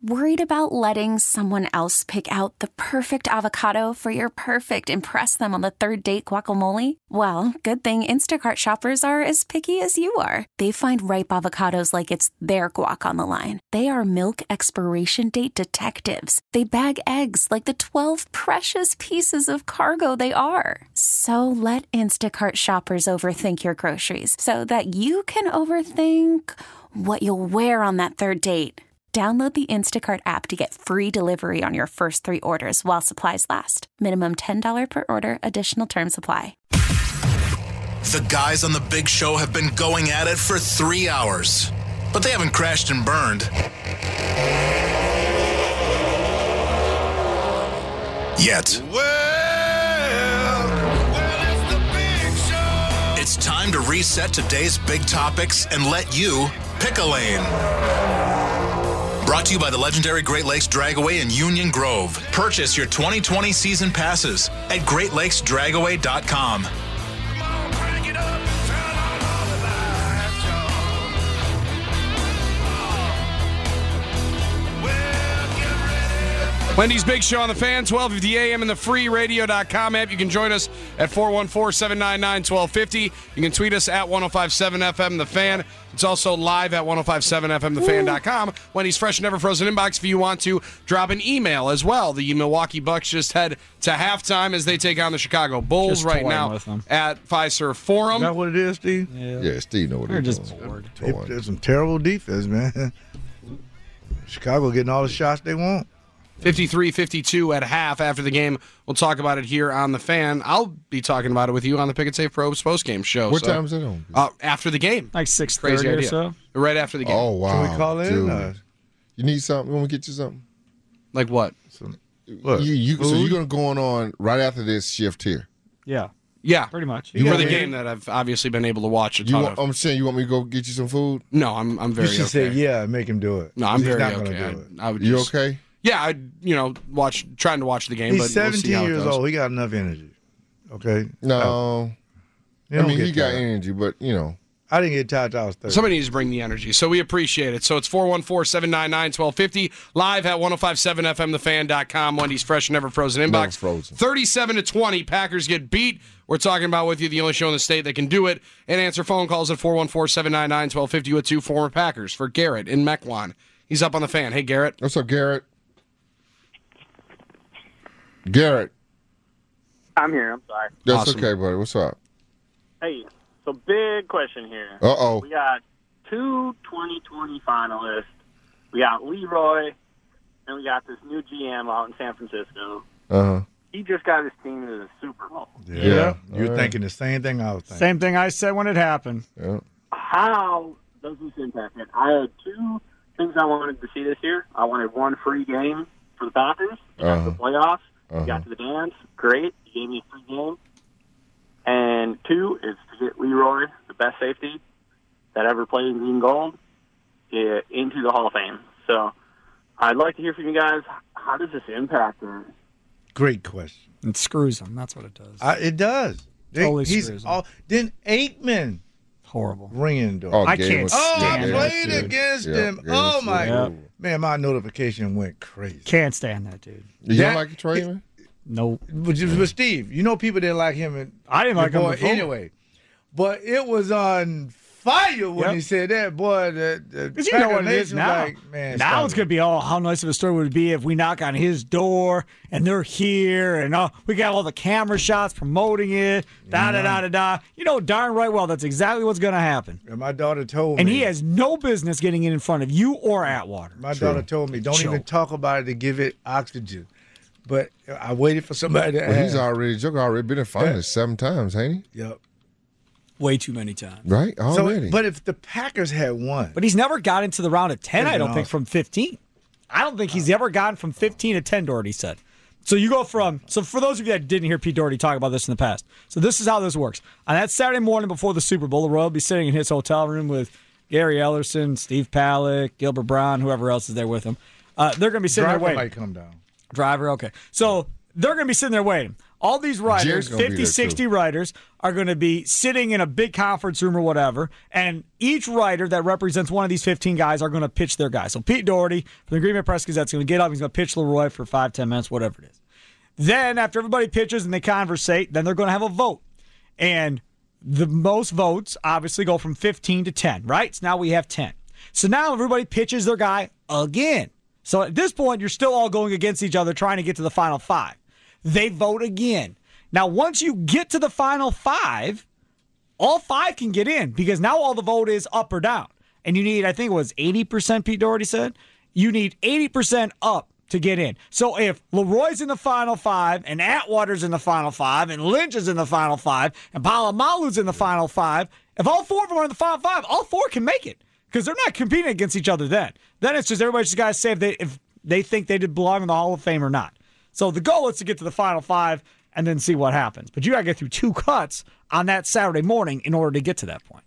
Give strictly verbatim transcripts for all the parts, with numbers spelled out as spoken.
Worried about letting someone else pick out the perfect avocado for your perfect impress them on the third date guacamole? Well, good thing Instacart shoppers are as picky as you are. They find ripe avocados like it's their guac on the line. They are milk expiration date detectives. They bag eggs like the twelve precious pieces of cargo they are. So let Instacart shoppers overthink your groceries so that you can overthink what you'll wear on that third date. Download the Instacart app to get free delivery on your first three orders while supplies last. Minimum ten dollars per order. Additional terms apply. The guys on the big show have been going at it for three hours, but they haven't crashed and burned yet. Well, well, it's the big show. It's time to reset today's big topics and let you pick a lane. Brought to you by the legendary Great Lakes Dragaway in Union Grove. Purchase your twenty twenty season passes at great lakes dragaway dot com. Wendy's Big Show on the Fan, twelve fifty a.m. in the free radio dot com app. You can join us at four one four, seven nine nine, one two five zero. You can tweet us at ten fifty-seven F M The Fan. It's also live at ten fifty-seven F M the fan dot com. Wendy's Fresh Never Frozen Inbox if you want to drop an email as well. The Milwaukee Bucks just head to halftime as they take on the Chicago Bulls Just right now at Fiserv Forum. Is that what it is, Steve? Yeah, yeah Steve know what they're it is. just bored. They, there's some terrible defense, man. Chicago getting all the shots they want. fifty-three fifty-two at half after the game. We'll talk about it here on The Fan. I'll be talking about it with you on the Pick and Save Probes postgame show. What so, time is it on? Uh, after the game. Like six thirty or so? Right after the game. Oh, wow. Can we call in? Uh, you need something? You want me to get you something? Like what? Some, what? You, you, so you're going to go on, on right after this shift here? Yeah. Yeah. Pretty much. You For the game that I've obviously been able to watch a ton you want, of. I'm saying you want me to go get you some food? No, I'm I'm very okay. You should okay. say yeah and make him do it. No, I'm very not okay. Do I, it. I would you just, okay? Yeah, I you know watch trying to watch the game. He's but seventeen we'll see how years it goes. old. He got enough energy. Okay. No. He I don't mean, get he got tired. energy, but you know. I didn't get tired till I was thirty. Somebody needs to bring the energy, so we appreciate it. So it's four one four, seven nine nine, one two five zero, live at ten fifty-seven F M the fan dot com. Wendy's Fresh Never Frozen Inbox. Never frozen. thirty-seven to twenty, Packers get beat. We're talking about with you the only show in the state that can do it. And answer phone calls at four one four, seven nine nine, one two five zero with two former Packers. For Garrett in Mequon. He's up on the Fan. Hey, Garrett. What's up, Garrett? Garrett. I'm here. I'm sorry. That's Awesome. okay, buddy. What's up? Hey, so big question here. Uh-oh. We got two twenty twenty finalists. We got Leroy, and we got this new G M out in San Francisco. Uh-huh. He just got his team to the Super Bowl. Yeah. Yeah. You're All right. thinking the same thing I was thinking. Same thing I said when it happened. Yeah. How does this impact it? I had two things I wanted to see this year. I wanted one free game for the Packers. We got Uh-huh. to the playoffs. Uh-huh. We got to the dance. Great. You gave me a free game. And two is to get Leroy, the best safety that ever played in green gold, eh, into the Hall of Fame. So I'd like to hear from you guys. How does this impact it? Great question. It screws them. That's what it does. I, it does. They- Totally he's screws him. all, then Aikman Horrible. ringing the door. Oh, I game can't was- Oh, I stand game it. was played good. against Yeah, him. game Oh, was my good. Yep. Man, my notification went crazy. Can't stand that dude. You That- don't like Trey, man? Nope. But, but Steve, you know people didn't like him. And, I didn't like him boy, before. anyway. But it was on fire when Yep. he said that, boy. The, the Because you know what it Packer is Nation now. was like, man, now stop it's it. going to be, oh, how nice of a story would it be if we knock on his door and they're here and oh, we got all the camera shots promoting it, da da da da da. You know darn right well that's exactly what's going to happen. And my daughter told And me. he has no business getting in in front of you or Atwater. My True. daughter told me, don't True. even talk about it to give it oxygen. But I waited for somebody to Well, he's ask. already, Joker already been in finals Yeah. seven times, ain't Yep. Way too many times. he? Right? So, Already. but if the Packers had won, But he's never got into the round of ten, Could've I don't been think, awesome. from fifteen. I don't think he's ever gotten from fifteen to ten, Doherty said. So you go from, so for those of you that didn't hear Pete Doherty talk about this in the past, so this is how this works. On that Saturday morning before the Super Bowl, the Royal will be sitting in his hotel room with Gary Ellerson, Steve Palick, Gilbert Brown, whoever else is there with him. Uh, they're going to be sitting driver there waiting. might come down. Driver, okay. So they're going to be sitting there waiting. all these writers, gonna be fifty, there, sixty too. writers, are going to be sitting in a big conference room or whatever, and each writer that represents one of these fifteen guys are going to pitch their guy. So Pete Doherty from the Green Bay Press Gazette is going to get up. He's going to pitch Leroy for five, ten minutes, whatever it is. Then, after everybody pitches and they conversate, then they're going to have a vote. And the most votes obviously go from fifteen to ten, right? So now we have ten. So now everybody pitches their guy again. So at this point, you're still all going against each other trying to get to the final five. They vote again. Now, once you get to the final five, all five can get in because now all the vote is up or down. And you need, I think it was eighty percent, Pete Doherty said. You need eighty percent up to get in. So if Leroy's in the final five, and Atwater's in the final five, and Lynch is in the final five, and Palomalu's in the final five, if all four of them are in the final five, all four can make it because they're not competing against each other then. Then it's just everybody just got to say if they, if they think they did belong in the Hall of Fame or not. So the goal is to get to the final five and then see what happens. But you got to get through two cuts on that Saturday morning in order to get to that point.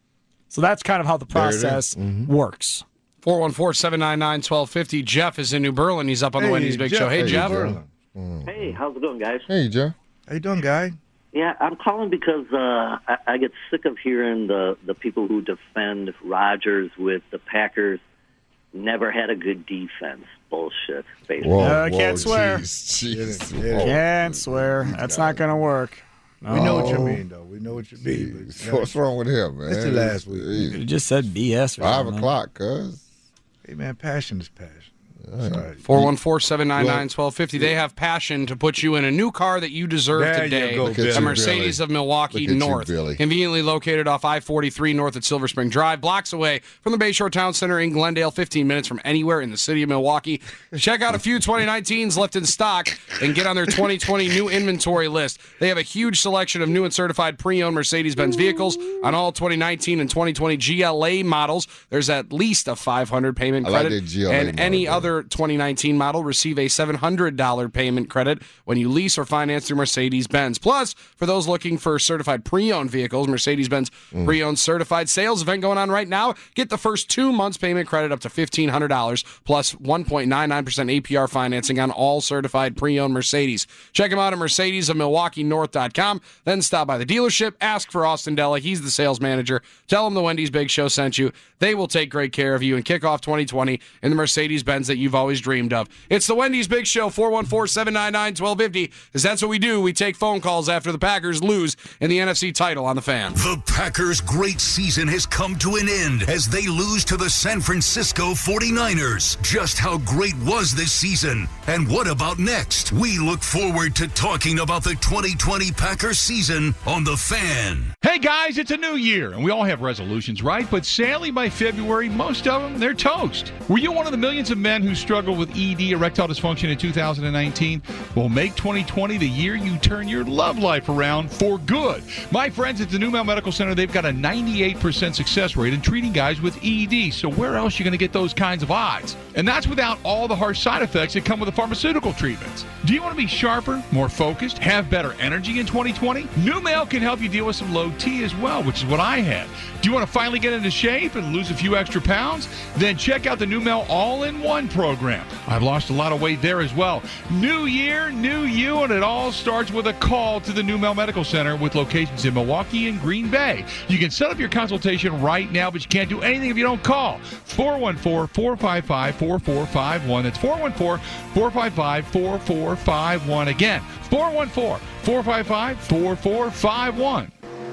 So that's kind of how the process mm-hmm. works. four one four, seven nine nine, one two five zero. Jeff is in New Berlin. He's up on the Hey, Wendy's Big Jeff. Show. Hey, Hey, Jeff. Jeff. Hey, how's it going, guys? Hey, Jeff. How you doing, guy? Yeah, I'm calling because uh, I, I get sick of hearing the, the people who defend Rodgers with the Packers never had a good defense. Bullshit. Basically. Whoa, Uh, whoa, can't swear. Jeez, jeez. Get it, get it. Can't swear. That's not going to work. We know what you No. mean, though. We know what you mean. Jeez. But, What's wrong with him, man? It's the last week. Jeez. You just said B S. Or Five something. o'clock, cuz. hey, man, passion is passion. Sorry. four one four, seven nine nine, one two five zero. They have passion to put you in a new car that you deserve There you today. go, Look at A you, Mercedes Billy. of Milwaukee Look at you, North. Billy. Conveniently located off I forty-three north at Silver Spring Drive, blocks away from the Bayshore Town Center in Glendale, fifteen minutes from anywhere in the city of Milwaukee. Check out a few twenty nineteens left in stock and get on their twenty twenty new inventory list. They have a huge selection of new and certified pre-owned Mercedes-Benz vehicles on all twenty nineteen and twenty twenty G L A models. There's at least a five hundred dollars payment I like credit. that G L A and model, any bro. other twenty nineteen model receive a seven hundred dollars payment credit when you lease or finance through Mercedes-Benz. Plus, for those looking for certified pre-owned vehicles, Mercedes-Benz Mm. pre-owned certified sales event going on right now. Get the first two months payment credit up to fifteen hundred dollars plus one point nine nine percent A P R financing on all certified pre-owned Mercedes. Check them out at Mercedes of Milwaukee North dot com. Then stop by the dealership. Ask for Austin Della. He's the sales manager. Tell him the Wendy's Big Show sent you. They will take great care of you and kick off twenty twenty in the Mercedes-Benz that you've always dreamed of. It's the Wendy's Big Show, four one four, seven nine nine, one two five zero, because that's what we do. We take phone calls after the Packers lose in the N F C title on the Fan. The Packers' great season has come to an end as they lose to the San Francisco forty-niners. Just how great was this season? And what about next? We look forward to talking about the twenty twenty Packers season on the Fan. Hey guys, it's a new year, and we all have resolutions, right? But sadly, by February, most of them, they're toast. Were you one of the millions of men who struggled with E D, erectile dysfunction, in two thousand nineteen? Well, make twenty twenty the year you turn your love life around for good. My friends at the Newmount Medical Center, they've got a ninety-eight percent success rate in treating guys with E D, so where else are you going to get those kinds of odds? And that's without all the harsh side effects that come with the pharmaceutical treatments. Do you want to be sharper, more focused, have better energy in twenty twenty? Numel can help you deal with some low T as well, which is what I had. Do you want to finally get into shape and lose a few extra pounds? Then check out the Numel All-in-One program. I've lost a lot of weight there as well. New year, new you, and it all starts with a call to the Numel Medical Center with locations in Milwaukee and Green Bay. You can set up your consultation right now, but you can't do anything if you don't call. four one four, four five five, four four five one. That's four one four, four five five, four four five one. Again, four one four, four five five, four four five one.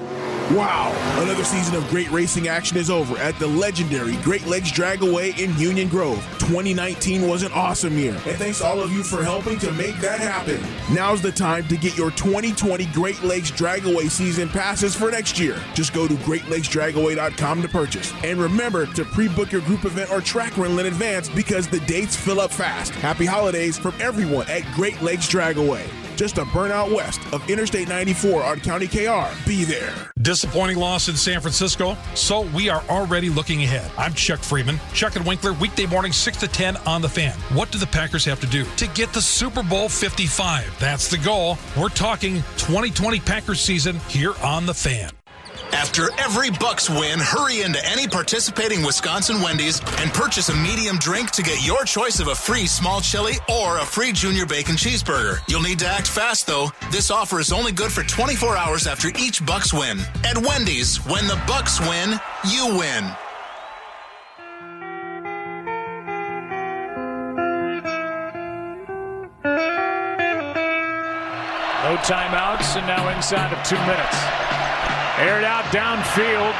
Wow, another season of great racing action is over at the legendary Great Lakes Dragaway in Union Grove. twenty nineteen was an awesome year, and thanks to all of you for helping to make that happen. Now's the time to get your twenty twenty Great Lakes Dragaway season passes for next year. Just go to great lakes dragaway dot com to purchase. And remember to pre-book your group event or track rental in advance because the dates fill up fast. Happy holidays from everyone at Great Lakes Dragaway. Just a burnout west of Interstate ninety-four on County K R. Be there. Disappointing loss in San Francisco, so we are already looking ahead. I'm Chuck Freeman. Chuck and Winkler, weekday morning, six to ten on the Fan. What do the Packers have to do to get the Super Bowl fifty-five? That's the goal. We're talking twenty twenty Packers season here on the Fan. After every Bucks win, hurry into any participating Wisconsin Wendy's and purchase a medium drink to get your choice of a free small chili or a free junior bacon cheeseburger. You'll need to act fast, though. This offer is only good for twenty-four hours after each Bucks win. At Wendy's, when the Bucks win, you win. No timeouts, and now inside of two minutes. Aired out downfield,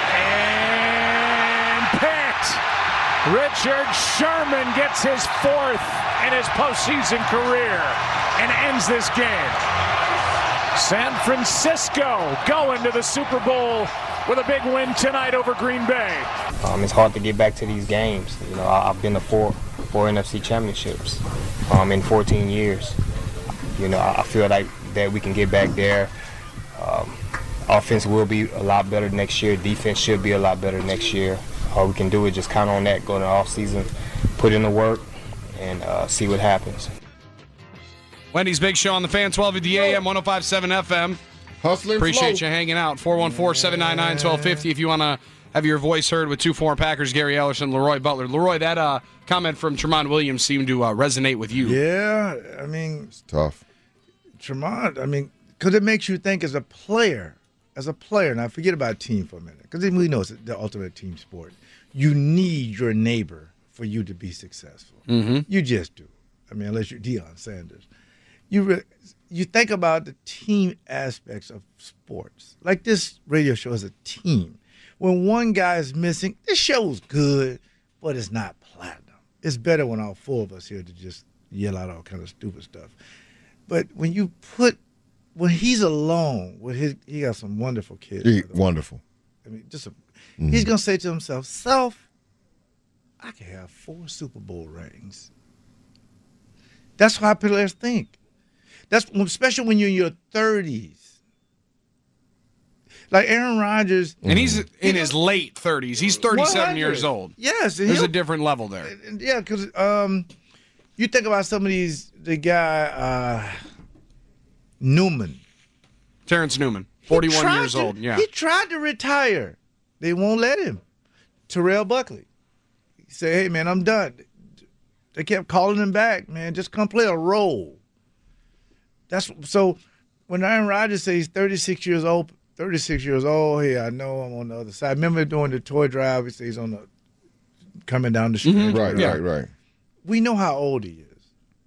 and picked. Richard Sherman gets his fourth in his postseason career and ends this game. San Francisco going to the Super Bowl with a big win tonight over Green Bay. Um, it's hard to get back to these games. You know, I, I've been to four, four N F C championships um, in fourteen years. You know, I, I feel like that we can get back there. Um, offense will be a lot better next year. Defense should be a lot better next year. All we can do is just count on that, go in the offseason, put in the work, and uh, see what happens. Wendy's Big Show on the Fan, twelve fifty A M, one oh five point seven F M. Hustling Appreciate flow. you hanging out. four one four, seven nine nine, one two five zero if you want to have your voice heard with two former Packers, Gary Ellerson, Leroy Butler. Leroy, that uh, comment from Tremont Williams seemed to uh, resonate with you. Yeah, I mean, it's tough. Tremont, I mean, because it makes you think as a player, as a player, now forget about team for a minute, because we know it's the ultimate team sport. You need your neighbor for you to be successful. Mm-hmm. You just do. I mean, unless you're Deion Sanders. You re- you think about the team aspects of sports. Like this radio show is a team. When one guy is missing, this show's good, but it's not platinum. It's better when all four of us here to just yell out all kind of stupid stuff. But when you put, when he's alone with his, he got some wonderful kids. He, wonderful. I mean, just a, Mm-hmm. he's gonna say to himself, "Self, I can have four Super Bowl rings." That's how players think. That's especially when you're in your thirties. Like Aaron Rodgers, and he's in his late thirties. He's thirty-seven one hundred years old. Yes, and there's he'll- a different level there. Yeah, because um, you think about some of these. The guy uh, Newman, Terrence Newman, He forty-one tried years to- old. Yeah, he tried to retire. They won't let him. Terrell Buckley. He said, "Hey man, I'm done." They kept calling him back. Man, just come play a role. That's so. When Aaron Rodgers says he's thirty-six years old, thirty-six years old. Hey, I know I'm on the other side. Remember doing the toy drive? He says he's on the coming down the street. Mm-hmm. Right, Yeah. right, right. We know how old he is.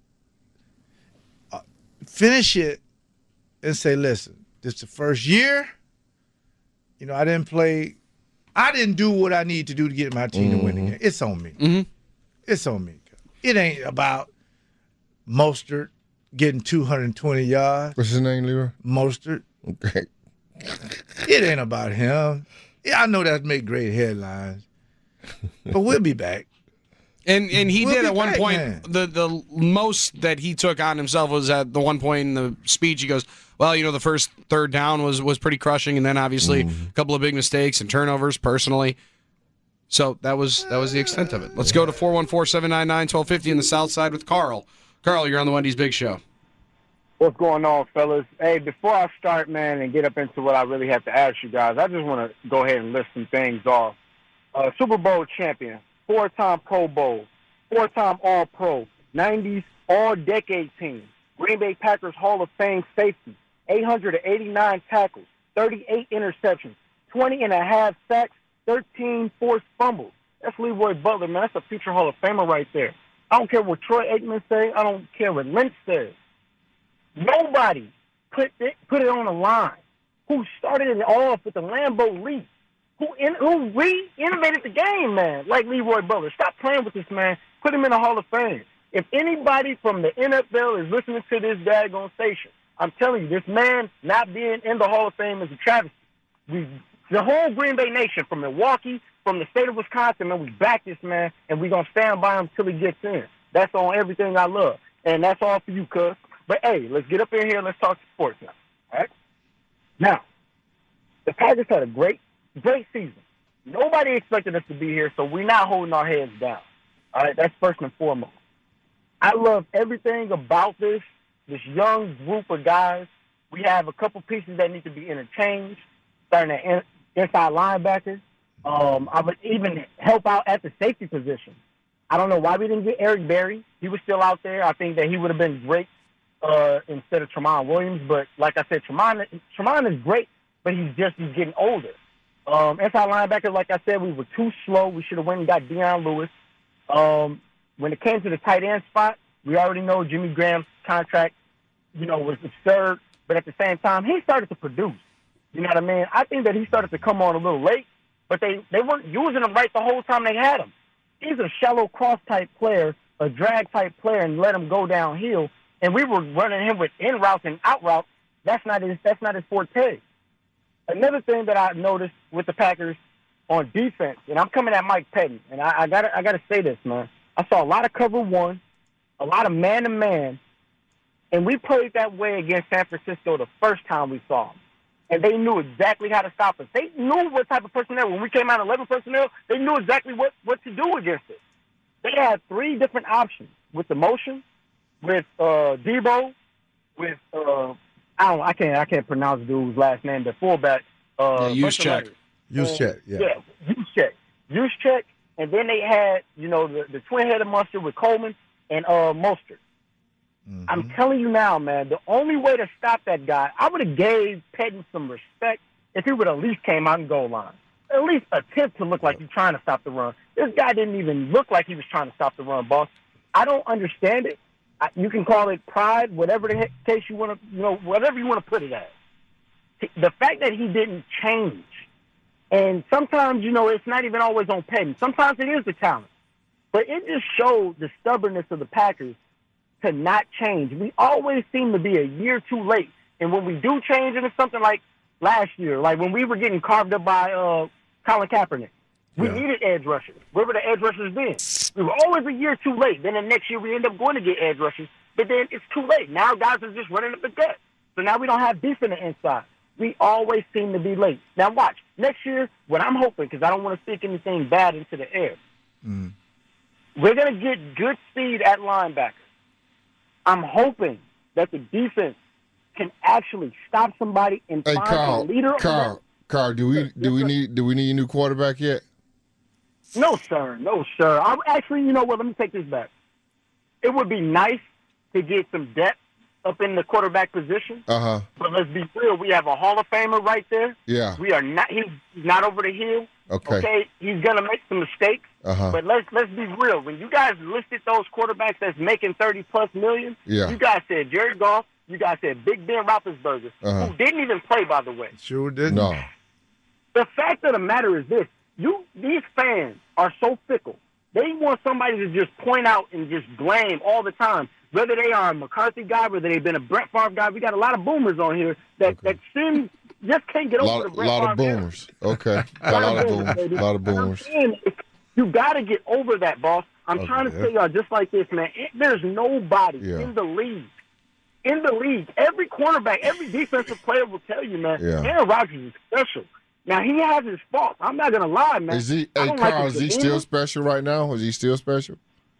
Uh, finish it and say, listen, this is the first year. You know, I didn't play. I didn't do what I need to do to get my team to win the game. It's on me. Mm-hmm. It's on me. It ain't about Mostert getting two hundred twenty yards. What's his name, Leroy? Mostert. Okay. It ain't about him. Yeah, I know that make great headlines, but we'll be back. And and he We'll did be at one back, point, man. the the most that he took on himself was at the one point in the speech. He goes, well, you know, the first third down was was pretty crushing, and then obviously Mm-hmm. a couple of big mistakes and turnovers personally. So that was that was the extent of it. Let's go to four one four, seven nine nine, one two five zero in the South Side with Carl. Carl, you're on the Wendy's Big Show. What's going on, fellas? Hey, before I start, man, and get up into what I really have to ask you guys, I just want to go ahead and list some things off. Uh, Super Bowl champion, four-time Pro Bowl, four-time All-Pro, nineties All-Decade team, Green Bay Packers Hall of Fame safety, eight hundred eighty-nine tackles, thirty-eight interceptions, twenty and a half sacks, thirteen forced fumbles. That's Leroy Butler, man. That's a future Hall of Famer right there. I don't care what Troy Aikman say. I don't care what Lynch says. Nobody put it, put it on the line. Who started it off with the Lambeau Leap? Who in, who re-innovated the game, man? Like Leroy Butler. Stop playing with this man. Put him in the Hall of Fame. If anybody from the N F L is listening to this daggone station, I'm telling you, this man not being in the Hall of Fame is a travesty. We, the whole Green Bay Nation, from Milwaukee, from the state of Wisconsin, man, we back this man, and we're going to stand by him till he gets in. That's on everything I love. And that's all for you, cuz. But, hey, let's get up in here and let's talk sports now. All right? Now, the Packers had a great, great season. Nobody expected us to be here, so we're not holding our heads down. All right? That's first and foremost. I love everything about this, this young group of guys. We have a couple pieces that need to be interchanged, starting at inside linebacker. Um, I would even help out at the safety position. I don't know why we didn't get Eric Berry. He was still out there. I think that he would have been great uh, instead of Tramon Williams. But like I said, Tramon, Tramon is great, but he's just he's getting older. Um, inside linebacker, like I said, we were too slow. We should have went and got Deion Lewis. Um, when it came to the tight end spot, we already know Jimmy Graham's contract, you know, was absurd. But at the same time, he started to produce. You know what I mean? I think that he started to come on a little late, but they, they weren't using him right the whole time they had him. He's a shallow cross-type player, a drag-type player, and let him go downhill. And we were running him with in routes and out routes. That's not his. That's not his forte. Another thing that I noticed with the Packers on defense, and I'm coming at Mike Pettin, and I, I gotta I gotta say this, man. I saw a lot of cover one, a lot of man-to-man, and we played that way against San Francisco the first time we saw them. And they knew exactly how to stop us. They knew what type of personnel. When we came out eleven personnel, they knew exactly what, what to do against it. They had three different options with the motion, with uh, Debo, with uh, I don't I can't I can't pronounce the dude's last name, the fullback. Uh, yeah, Juszczyk. Juszczyk, yeah. Yeah, Juszczyk. Juszczyk, and then they had, you know, the, the twin-headed monster with Coleman and uh, Mostert. Mm-hmm. I'm telling you now, man, the only way to stop that guy, I would have gave Pettin some respect if he would at least came out and goal line. At least attempt to look like he's trying to stop the run. This guy didn't even look like he was trying to stop the run, boss. I don't understand it. I, you can call it pride, whatever the heck case you want to, you know, whatever you want to put it as. The fact that he didn't change, and sometimes, you know, it's not even always on Pettin. Sometimes it is the talent. But it just showed the stubbornness of the Packers to not change. We always seem to be a year too late. And when we do change, and it's something like last year, like when we were getting carved up by uh, Colin Kaepernick, we yeah. needed edge rushers. Where were the edge rushers then? We were always a year too late. Then the next year we end up going to get edge rushers, but then it's too late. Now guys are just running up the gut. So now we don't have beef in the inside. We always seem to be late. Now watch. Next year, what I'm hoping, because I don't want to stick anything bad into the air, mm. we're going to get good speed at linebacker. I'm hoping that the defense can actually stop somebody and hey, find Carl, a leader. Carl, Carl, do we do we need do we need a new quarterback yet? No, sir. No, sir. I'm actually, you know what? Let me take this back. It would be nice to get some depth up in the quarterback position. Uh huh. But let's be real. We have a Hall of Famer right there. Yeah. We are not. He's not over the hill. Okay. Okay. He's gonna make some mistakes. Uh-huh. But let's let's be real. When you guys listed those quarterbacks that's making thirty plus million, yeah. you guys said Jared Goff. You guys said Big Ben Roethlisberger, uh-huh. who didn't even play, by the way. Sure didn't. No. The fact of the matter is this: you these fans are so fickle. They want somebody to just point out and just blame all the time. Whether they are a McCarthy guy, whether they've been a Brett Favre guy, we got a lot of boomers on here that, okay. that seem just can't get over lot, the Brett lot Favre. Of boomers. Okay. A lot of boomers. A lot of boomers. You got to get over that, boss. I'm okay, trying to yeah. tell y'all just like this, man. It, there's nobody yeah. in the league. In the league, every cornerback, every defensive player will tell you, man, yeah. Aaron Rodgers is special. Now, he has his faults. I'm not going to lie, man. Is he, hey, Carl, like is he still special right now? Is he still special?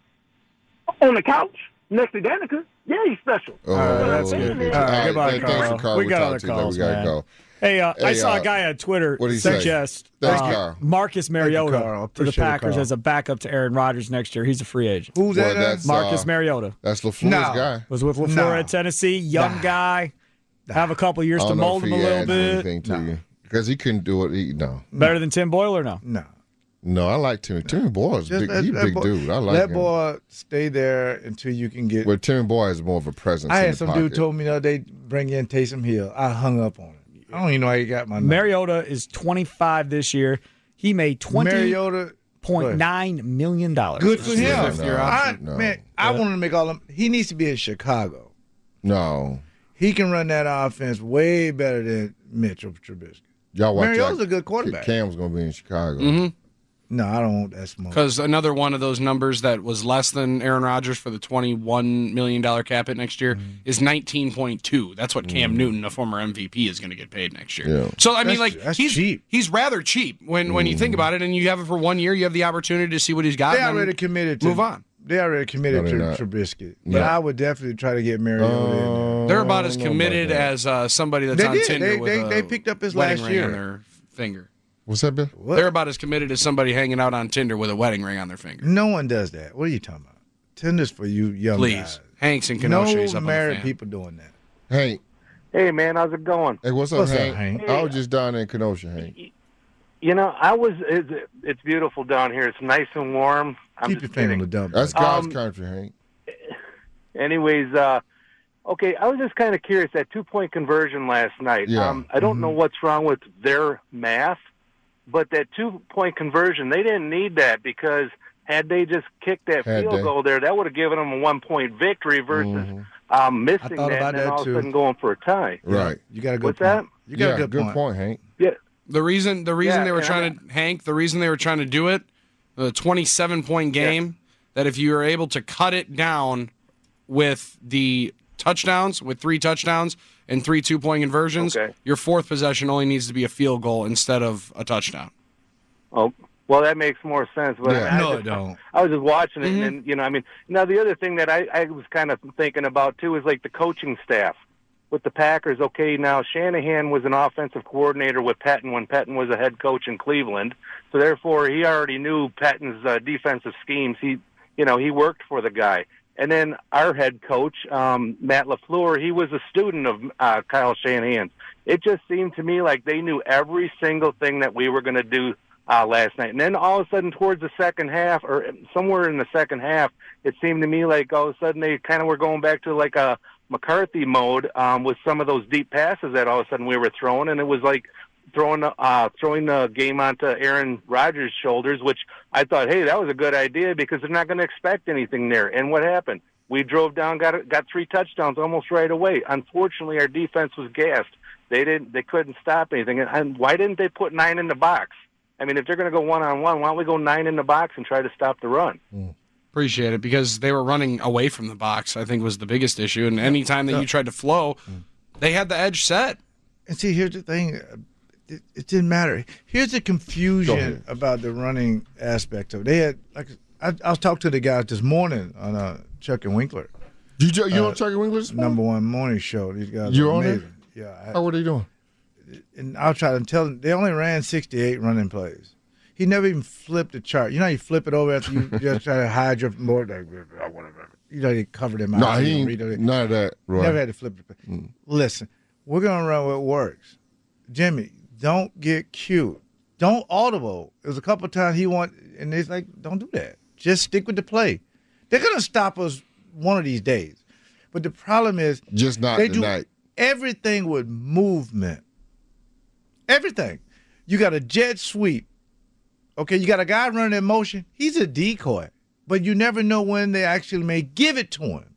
On the couch, next to Danica, yeah, he's special. Oh, uh, that's good. All right, all right goodbye, hey, Carl. Thanks for Carl. We we'll got other calls, we gotta man. Go. Hey, uh, hey, I saw uh, a guy on Twitter suggest Thanks, uh, Carl. Marcus Mariota you, to the Packers as a backup to Aaron Rodgers next year. He's a free agent. Who's well, that? That's, Marcus uh, Mariota. That's LaFleur's no. guy. Was with LaFleur no. at Tennessee. Young nah. guy. Nah. Have a couple years to mold him a little bit. No. Because he couldn't do it. He, no. Better than Tim Boyle or no? No. No, I like Timmy. Timmy Boyle is big. Let, He's a big boy, dude. I like let him. That boy stay there until you can get. Well, Timmy Boyle is more of a presence. I in had the some pocket. dude told me the other day, bring in Taysom Hill. I hung up on him. I don't even know how he got my number. Mariota is twenty-five this year. He made twenty point nine million dollars. Good for him. No, I, no. Man, I want him to make all them. He needs to be in Chicago. No. He can run that offense way better than Mitchell Trubisky. Y'all watch Mariota's that. a good quarterback. Cam's going to be in Chicago. Mm-hmm. No, I don't want that smoke. Because another one of those numbers that was less than Aaron Rodgers for the twenty-one million dollars cap hit next year mm. is nineteen point two. That's what Cam mm. Newton, a former M V P, is going to get paid next year. Yeah. So, I mean, that's, like, that's he's cheap. he's rather cheap when, mm. when you think about it, and you have it for one year, you have the opportunity to see what he's got. They already committed to move on. They already committed no, to not. Trubisky. But yeah. I would definitely try to get Mariota uh, in there. They're about as committed as uh, somebody that's they on did. Tinder they, with they, a they picked up his wedding last ring year. on their finger. What's that, Bill? What? They're about as committed as somebody hanging out on Tinder with a wedding ring on their finger. No one does that. What are you talking about? Tinder's for you young Please. guys. Hanks and Kenosha. No is up married on the fan. people doing that. Hank. Hey, man, how's it going? Hey, what's up, What's up, Hank? Hank? I was just down in Kenosha, Hank. You know, I was. It's, it's beautiful down here. It's nice and warm. I'm Keep your just finger on kidding. the dump. That's God's Um, country, Hank. Anyways, uh, okay, I was just kind of curious. That two-point conversion last night. Yeah. Um, I don't Mm-hmm. know what's wrong with their math, but that two-point conversion, they didn't need that because had they just kicked that Had field they. goal there, that would have given them a one-point victory versus Mhm. um, missing I thought that about and then that, all too. of a sudden going for a tie. Right. You got a good What's point. that? You got yeah, a good, good point. point, Hank. Yeah. The reason the reason Yeah, they were and trying I- to Hank, the reason they were trying to do it, the twenty-seven point game, that if you were able to cut it down with the touchdowns, with three touchdowns and three two point conversions, Okay. your fourth possession only needs to be a field goal instead of a touchdown. Oh, well, that makes more sense. But Yeah. I, No, just, it don't. I was just watching it, Mhm. and you know, I mean, now the other thing that I, I was kind of thinking about too is like the coaching staff with the Packers. Okay, now Shanahan was an offensive coordinator with Patton when Patton was a head coach in Cleveland, so therefore he already knew Patton's uh, defensive schemes. He, you know, he worked for the guy. And then our head coach, um, Matt LaFleur, he was a student of uh, Kyle Shanahan. It just seemed to me like they knew every single thing that we were going to do uh, last night. And then all of a sudden towards the second half, or somewhere in the second half, it seemed to me like all of a sudden they kind of were going back to like a McCarthy mode um, with some of those deep passes that all of a sudden we were throwing. And it was like throwing uh, throwing the game onto Aaron Rodgers' shoulders, which I thought, hey, that was a good idea because they're not going to expect anything there. And what happened? We drove down, got got three touchdowns almost right away. Unfortunately, our defense was gassed. They didn't, they couldn't stop anything. And why didn't they put nine in the box? I mean, if they're going to go one on one, why don't we go nine in the box and try to stop the run? Appreciate it, because they were running away from the box, I think was the biggest issue. And any time that you tried to flow, they had the edge set. And see, here's the thing. uh, It, it didn't matter. Here's the confusion about the running aspect of it. They had, like, I, I was talking to the guys this morning on uh, Chuck and Winkler. You you Uh, on Chuck and Winkler this morning? Number one morning show. These guys You are on it? amazing. Yeah. I, How were they doing? and I'll try to tell them, they only ran sixty-eight running plays. He never even flipped the chart. You know how you flip it over after you just try to hide your more, like, you know, they covered them out. No, so he you ain't, read it. none of that. Right. Never had to flip the play. Listen, we're going to run what works. Jimmy, don't get cute. Don't audible. It was a couple of times he want, and it's like, don't do that. Just stick with the play. They're going to stop us one of these days. But the problem is, Just not they tonight. do everything with movement. Everything. You got a jet sweep. Okay, you got a guy running in motion. He's a decoy, but you never know when they actually may give it to him.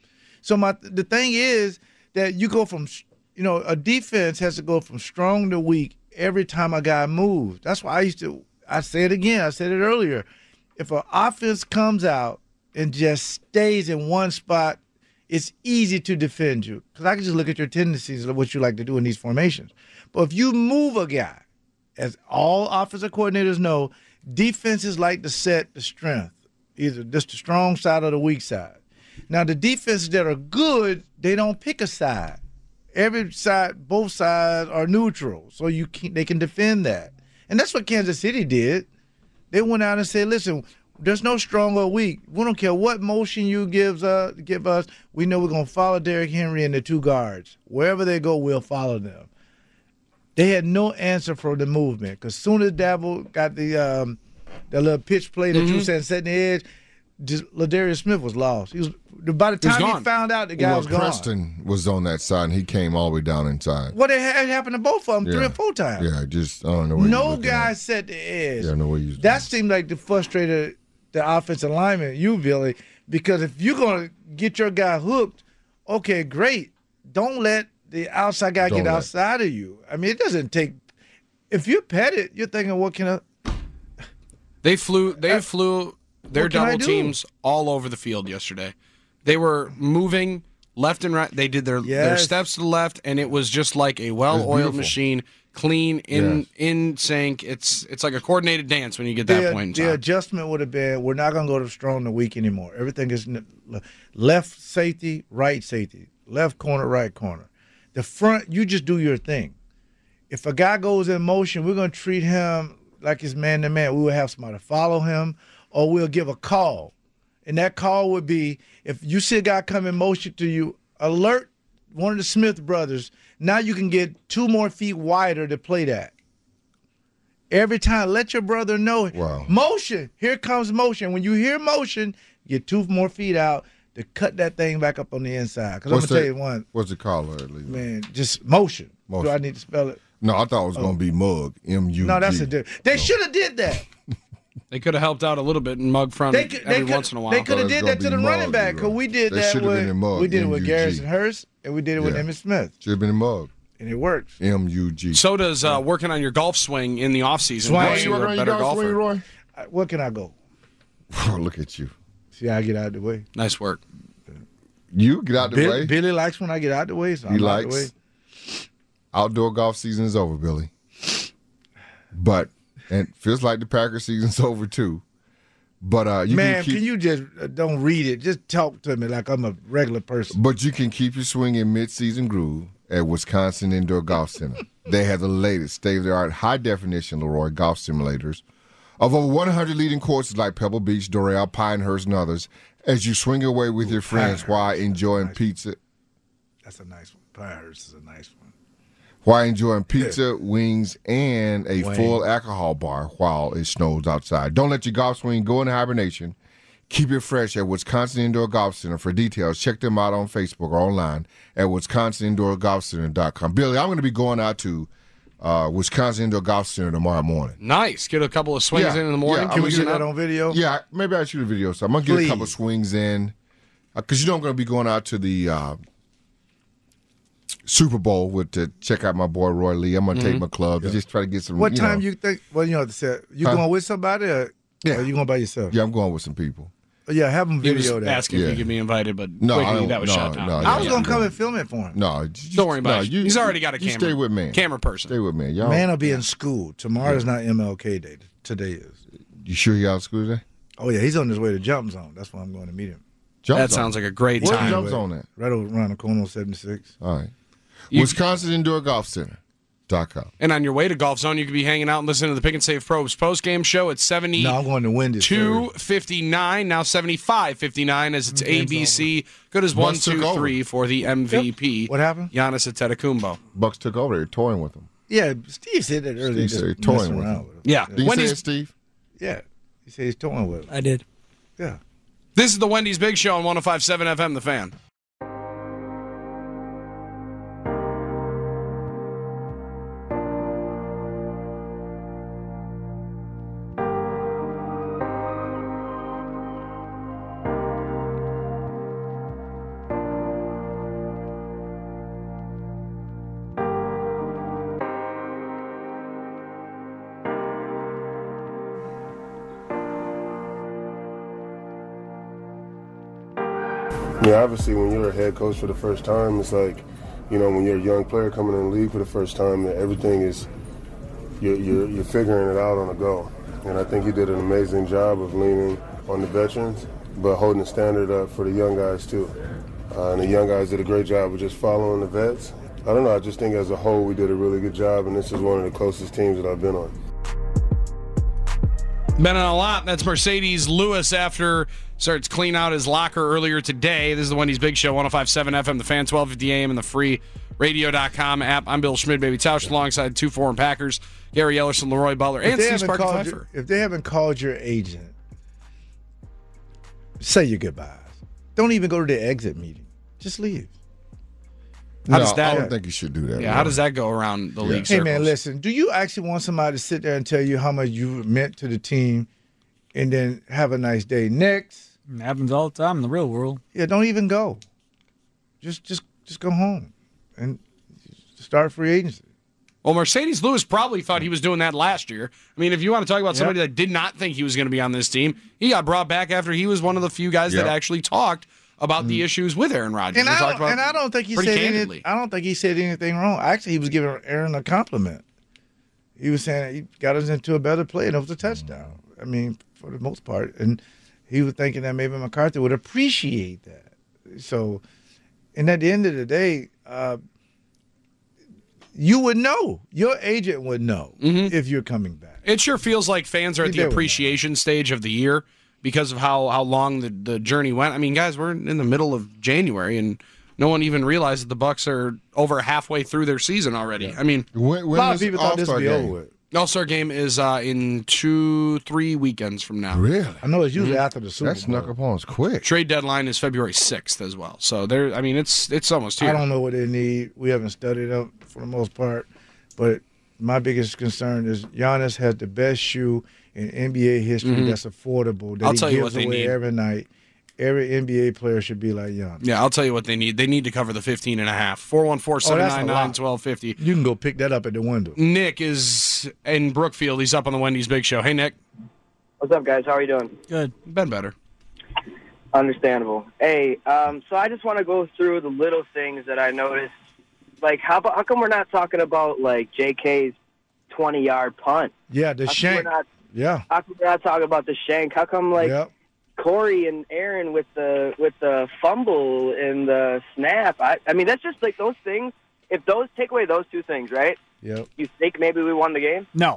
So my the thing is that you go from, you know, a defense has to go from strong to weak every time a guy moves. That's why I used to, I say it again, I said it earlier. If an offense comes out and just stays in one spot, it's easy to defend you because I can just look at your tendencies of what you like to do in these formations. But if you move a guy, as all offensive coordinators know, defenses like to set the strength, either just the strong side or the weak side. Now, the defenses that are good, they don't pick a side. Every side, both sides are neutral, so you can, they can defend that. And that's what Kansas City did. They went out and said, listen, there's no strong or weak. We don't care what motion you gives uh, give us. We know we're going to follow Derrick Henry and the two guards. Wherever they go, we'll follow them. They had no answer for the movement because soon as Dabble got the um, that little pitch play that Mm-hmm. you said setting the edge, just Ladarius Smith was lost. He was by the He was time he gone. found out the guy Well, was gone. Preston was on that side, and he came all the way down inside. What it had happened to both of them three Yeah. or four times. Yeah, just I don't know. What No you're looking guy at. set the edge. Yeah, I know what you. That seemed like the frustrated the offensive lineman, you Billy, because if you're gonna get your guy hooked, okay, great. Don't let the outside guy Don't get let- outside of you. I mean, it doesn't take. If you pet it, you're thinking, what can I? They flew. They flew their what can I double do? teams all over the field yesterday. They were moving left and right. They did their their Yes. steps to the left, and it was just like a well-oiled beautiful. machine, clean in Yes. in sync. It's it's like a coordinated dance when you get that the, point in the time. adjustment would have been, we're not going to go to strong the weak anymore. Everything is n- left safety, right safety, left corner, right corner. The front, you just do your thing. if a guy goes in motion, we're going to treat him like it's man-to-man. We will have somebody follow him, or we'll give a call. And that call would be, if you see a guy come in motion to you, alert one of the Smith brothers. Now you can get two more feet wider to play that. Every time, let your brother know. Wow. Motion. Here comes motion. When you hear motion, get two more feet out to cut that thing back up on the inside. Because I'm going to tell you one. What's it called, Larry? Man, just motion. Motion. Do I need to spell it? No, I thought it was Oh. going to be mug, M U G. No, that's a different. They should have did that. They could have helped out a little bit in mug front They could- they every could- once in a while. They could have did that to the running back because we did They that should have with been in mug, we did it with M U G. Garrison Hurst and we did it with Yeah. Emmitt Smith, Should have been in mug. and it worked. M U G. So does uh, working on your golf swing in the offseason. Swing. Makes you a better golfer. Roy? I- Where can I go? Oh, look at you. See how I get out of the way. Nice work. You get out the Bill- way. Billy likes when I get out of the way, so He I'm out the way. likes. Outdoor golf season is over, Billy. But and feels like the Packers season's over too. But uh, you Man, can keep, can you just uh, don't read it? Just talk to me like I'm a regular person. But you can keep your swing in mid-season groove at Wisconsin Indoor Golf Center. They have the latest state-of-the-art high-definition Leroy golf simulators of over one hundred leading courses like Pebble Beach, Doral, Pinehurst, and others as you swing away with your friends Pinehurst while is a enjoying nice pizza. That's a nice one. Pinehurst is a nice one. While enjoying pizza, wings, and a Wing. full alcohol bar while it snows outside. Don't let your golf swing go into hibernation. Keep it fresh at Wisconsin Indoor Golf Center. For details, check them out on Facebook or online at wisconsin indoor golf center dot com. Billy, I'm going to be going out to uh, Wisconsin Indoor Golf Center tomorrow morning. Nice. Get a couple of swings Yeah, in in the morning. yeah, Can I'm we gonna get get that on video? Yeah, maybe I shoot a video. So I'm going to get Please. a couple swings in. Because you know I'm going to be going out to the uh, Super Bowl with to check out my boy Roy Lee. I'm going to Mhm. take my club to just try to get some. What you time know. you think? Well, you know what to say. You Huh? going with somebody, or, Yeah. or you going by yourself? Yeah, I'm going with some people. Oh, yeah, have them He was video that. asking if he could be invited, but No, I quickly don't- that was no, shot down. no, I was yeah, gonna yeah. come and film it for him. No, just, Don't worry about no, it. you- He's already got a you camera. stay with me. Camera person. Stay with me. Y'all. Man will be in school. Tomorrow's not M L K Day. Today is. You sure you out of school today? Oh yeah, he's on his way to Jump Zone. That's why I'm going to meet him. Jump That Zone. sounds like a great Where's time. Jump Zone at? Right over around the corner on seventy-six. All right. You- Wisconsin Indoor Golf Center. Dot com. And on your way to Golf Zone, you could be hanging out and listening to the Pick and Save Pros post-game show at seventy. No, I'm going to Wendy's. two fifty-nine, now seventy-five fifty-nine as it's A B C. Good as one, Bucks took two, over. three for the M V P. What happened? Giannis Antetokounmpo. Bucks took over. They're toying with them. Yeah, Steve said that earlier. Steve said just toying messing with around him. with him. Yeah. Did you say Wendy's- it, Steve? Yeah, he said he's toying with him. I did. Yeah. This is the Wendy's Big Show on one oh five point seven F M, The Fan. Yeah, obviously, when you're a head coach for the first time, it's like, you know, when you're a young player coming in the league for the first time, that everything is, you're, you're, you're figuring it out on the go. And I think he did an amazing job of leaning on the veterans, but holding the standard up for the young guys, too. Uh, and the young guys did a great job of just following the vets. I don't know, I just think as a whole we did a really good job, and this is one of the closest teams that I've been on. Been on a lot. That's Mercedes Lewis after starts clean out his locker earlier today. This is the Wendy's Big Show, one oh five point seven F M, The Fan, twelve fifty A M, and the free radio dot com app. I'm Bill Schmid, Baby Tausch, alongside two foreign Packers, Gary Ellerson, Leroy Butler, If and they Steve haven't Sparky called Pfeiffer. your- If they haven't called your agent, say your goodbyes. Don't even go to the exit meeting. Just leave. How no, does that- I don't think you should do that. Yeah, man. how does that go around the Yeah. league Hey, circles? man, listen. Do you actually want somebody to sit there and tell you how much you meant to the team and then have a nice day? Next. It happens all the time in the real world. Yeah, don't even go. Just just, just go home and start free agency. Well, Mercedes Lewis probably thought he was doing that last year. I mean, if you want to talk about Yep. somebody that did not think he was going to be on this team, he got brought back after he was one of the few guys that Yep. actually talked about the issues with Aaron Rodgers. And We I, talked don't, about and I don't think he pretty said candidly. any, I don't think he said anything wrong. Actually, he was giving Aaron a compliment. He was saying he got us into a better play, and it was a touchdown. I mean, for the most part, and he was thinking that maybe McCarthy would appreciate that. So, and at the end of the day, uh, you would know. Your agent would know Mm-hmm. if you're coming back. It sure feels like fans are at the They would know. appreciation stage of the year because of how, how long the, the journey went. I mean, guys, we're in the middle of January, and no one even realized that the Bucks are over halfway through their season already. I mean, when, A lot of people thought this would be over with. All-Star game is uh, in two, three weekends from now. Really? I know it's usually Mhm. after the Super That snuck Bowl. up on us quick. Trade deadline is February sixth as well. So there, I mean, it's it's almost here. I don't know what they need. We haven't studied up for the most part, but my biggest concern is Giannis has the best shoe in N B A history Mhm. that's affordable that I'll he tell you gives what they away need. every night. Every N B A player should be like Giannis. Yeah, I'll tell you what they need. They need to cover the fifteen and a half. four one four, seven nine nine, one two five zero. You can go pick that up at the window. Nick is in Brookfield. He's up on the Wendy's Big Show. Hey, Nick. What's up, guys? How are you doing? Good. Been better. Understandable. Hey, um, so I just want to go through the little things that I noticed. Like, how, about, how come we're not talking about, like, J K's twenty-yard punt? Yeah, the How come shank. We're not, Yeah. how come we're not talking about the shank? How come, like, Yep. Corey and Aaron with the with the fumble and the snap? I, I mean, that's just, like, those things. If those take away those two things, right? Yep. You think maybe we won the game? No.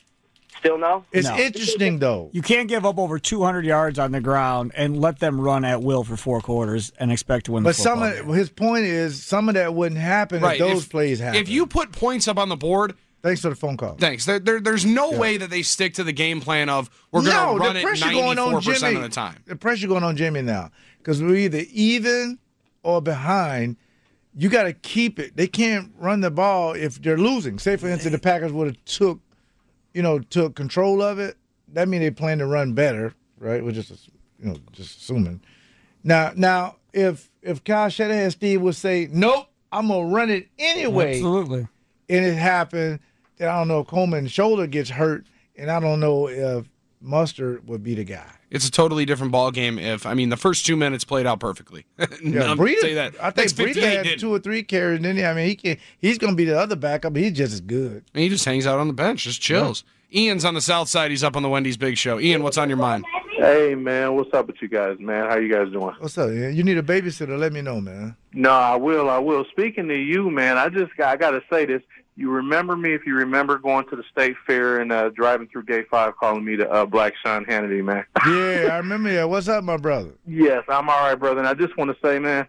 Still no? It's No. interesting, though. You can't give up over two hundred yards on the ground and let them run at will for four quarters and expect to win the But some football of game. his point is some of that wouldn't happen Right, if those if- plays happen. If you put points up on the board, thanks for the phone call. thanks. There, there, there's no Yeah. way that they stick to the game plan of we're going No, to the run it pressure going on ninety-four percent Jimmy- of the time. The pressure going on Jimmy now because we're either even or behind. You got to keep it. They can't run the ball if they're losing. Say, for instance, the Packers would have took, you know, took control of it. That means they plan to run better, right? We're just, you know, just assuming. Now, now, if if Kyle Shanahan Steve would say, "Nope, I'm gonna run it anyway," Absolutely. and it happened, then I don't know if Coleman's shoulder gets hurt, and I don't know if Mustard would be the guy. It's a totally different ball game. If I mean, the first two minutes played out perfectly. Yeah, I'll Breida, say that. I think Next Breida fifty-eight had didn't. two or three carries, didn't he? I mean, he can. He's going to be the other backup, but he's just as good. And he just hangs out on the bench, just chills. Ian's on the south side. He's up on the Wendy's Big Show. Ian, what's on your mind? Hey, man, what's up with you guys, man? How you guys doing? What's up? Man? You need a babysitter? Let me know, man. No, I will, I will. Speaking to you, man, I just got, I got to say this. You remember me, if you remember going to the state fair and uh, driving through Gate five calling me the uh, Black Sean Hannity, man. Yeah, I remember that. What's up, my brother? Yes, I'm all right, brother. And I just want to say, man,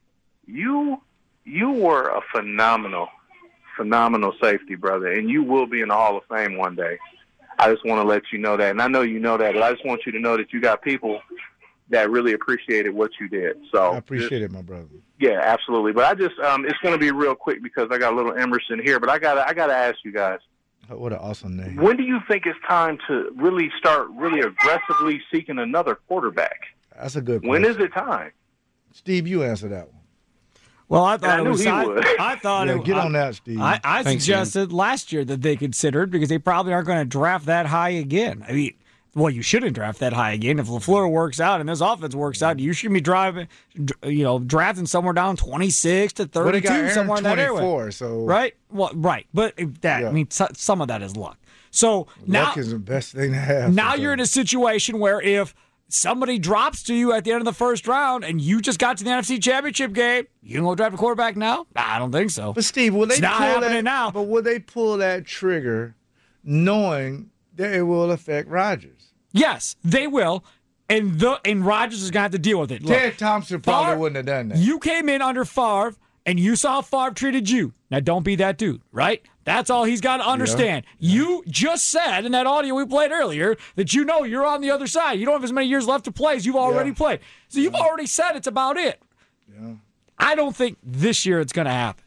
you you were a phenomenal, phenomenal safety, brother, and you will be in the Hall of Fame one day. I just want to let you know that. And I know you know that, but I just want you to know that you got people that really appreciated what you did. So I appreciate it, my brother. yeah, absolutely. But I just um, it's going to be real quick because I got a little Emerson here. But I got I got to ask you guys, What an awesome name. when do you think it's time to really start really aggressively seeking another quarterback? That's a good When question. is it time? Steve, you answer that one. Well, I thought I it knew was. he I, would. I thought Yeah, it, get I, on that, Steve. I, I Thanks, suggested last year that they considered because they probably aren't going to draft that high again. I mean, well, you shouldn't draft that high again. If LaFleur works out and this offense works out, you should be driving, you know, drafting somewhere down twenty-six to Well, they got thirty-two, Aaron somewhere in that area. twenty-four, so Right? Well, right. But if that, Yeah. I mean, so- some of that is luck. So now, Luck is the best thing to have. now sometimes. you're in a situation where if somebody drops to you at the end of the first round and you just got to the N F C Championship game, you gonna go draft a quarterback now? Nah, I don't think so. But Steve, will they It's not pull happening that now. But will they pull that trigger, knowing that it will affect Rodgers? Yes, they will, and the and Rodgers is gonna have to deal with it. Look, Ted Thompson probably Favre- wouldn't have done that. You came in under Favre, and you saw how Favre treated you. Now, don't be that dude, right? That's all he's got to understand. You just said in that audio we played earlier that you know you're on the other side. You don't have as many years left to play as you've already Yeah. played. So you've already said it's about it. Yeah. I don't think this year it's going to happen.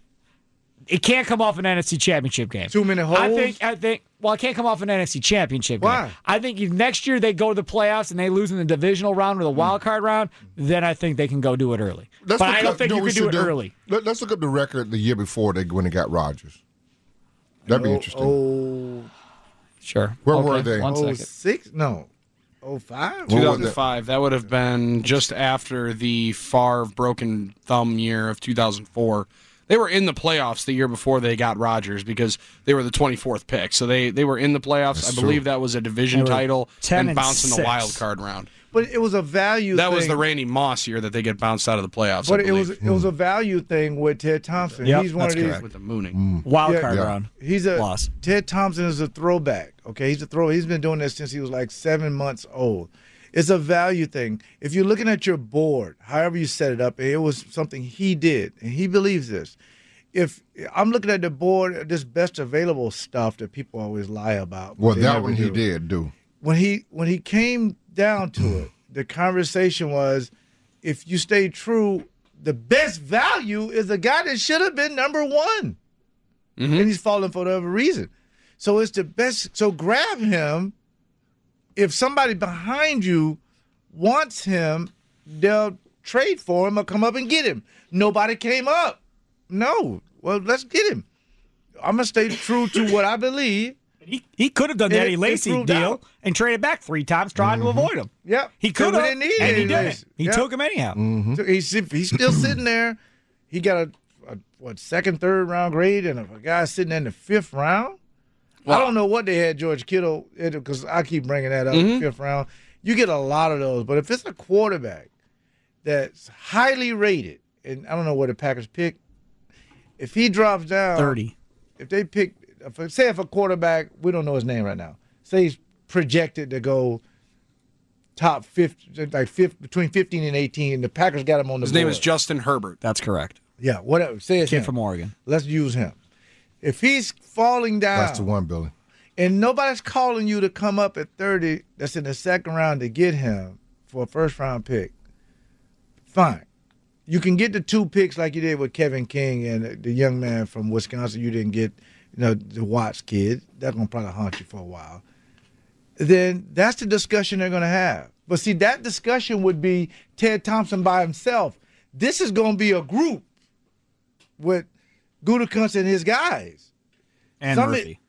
It can't come off an N F C Championship game. Too many holes? I think. I think. Well, it can't come off an N F C Championship game. Why? I think if next year they go to the playoffs and they lose in the divisional round or the wild card round, then I think they can go do it early. Let's but look I don't up- think know you what can we do it should early. Let, let's look up the record the year before they when they got Rodgers. That'd be Oh, interesting. Oh, Sure. Where Okay, were they? One oh second. six? No. Oh five? What was two thousand five. That would have been just after the Favre broken thumb year of two thousand four. They were in the playoffs the year before they got Rodgers because they were the twenty-fourth pick. So they, they were in the playoffs. That's I believe true. that was a division They were title ten and and bounced in the six. wild card round. But it was a value That thing. was the Randy Moss year that they get bounced out of the playoffs. But I it was believe. it was a value thing with Ted Thompson. Yep, He's one that's of these correct. with the mooning. Wild Yeah, card yeah. round. He's a loss. Ted Thompson is a throwback. Okay, he's a throw. He's been doing this since he was like seven months old. It's a value thing. If you're looking at your board, however you set it up, it was something he did, and he believes this. If I'm looking at the board, this best available stuff that people always lie about. but Well, they that never one he do. did do. When he when he came down to it, the conversation was, if you stay true, the best value is a guy that should have been number one, and he's falling for whatever reason. So it's the best. So grab him. If somebody behind you wants him, they'll trade for him or come up and get him. Nobody came up. No. Well, let's get him. I'm going to stay true to what I believe. He, he could have done the And Eddie it- it Lacy proved deal out. and traded back three times trying to avoid him. Yep. He could We have, didn't need and he Eddie did Lacy. it. He Yep. took him anyhow. So he's, he's still sitting there. He got a, a what second, third round grade, and a, a guy sitting in the fifth round. I don't know what they had George Kittle because I keep bringing that up. Mhm. Fifth round, you get a lot of those. But if it's a quarterback that's highly rated, and I don't know what the Packers pick, if he drops down thirty, if they pick, if, say if a quarterback, we don't know his name right now, say he's projected to go top fifty, like fifth, between fifteen and eighteen, and the Packers got him on the His board. name is Justin Herbert. That's correct. Yeah, whatever. Say it's Kid him. from Oregon. Let's use him. If he's falling down, That's the one, Billy. and nobody's calling you to come up at thirty, that's in the second round to get him for a first round pick, fine. You can get the two picks like you did with Kevin King and the young man from Wisconsin. You didn't get, you know, the Watts kid. That's going to probably haunt you for a while. Then that's the discussion they're going to have. But see, that discussion would be Ted Thompson by himself. This is going to be a group with Gutekunst and his guys. And Some- Murphy.